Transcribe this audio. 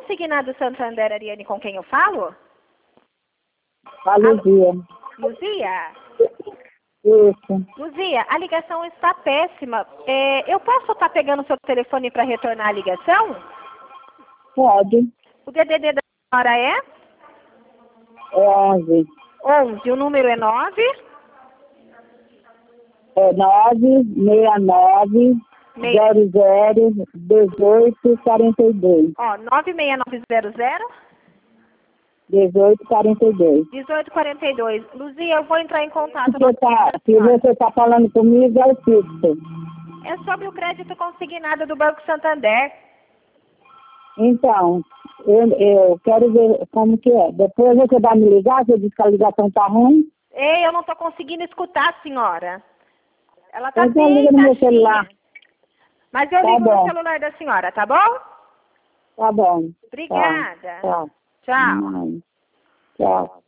consignado Santander, Ariane, com quem eu falo? A Luzia. Luzia? Isso. Luzia, a ligação está péssima. Eu posso estar pegando seu telefone para retornar a ligação? Pode. O DDD da senhora é? É 11. 11. O número é 9? É 969 00 18 42. Ó, 96900 18 42. 1842. Luzia, eu vou entrar em contato. Se você está falando comigo, é o fixo. É sobre o crédito consignado do Banco Santander. Então, eu quero ver como que é. Depois você vai me ligar, você diz que a ligação está ruim. Ei, eu não estou conseguindo escutar a senhora. Ela está Então bem liga no meu baixinha. celular. Mas eu Tá ligo no bom. celular da senhora, tá bom? Tá bom. Obrigada. Tá. Tchau. Tchau.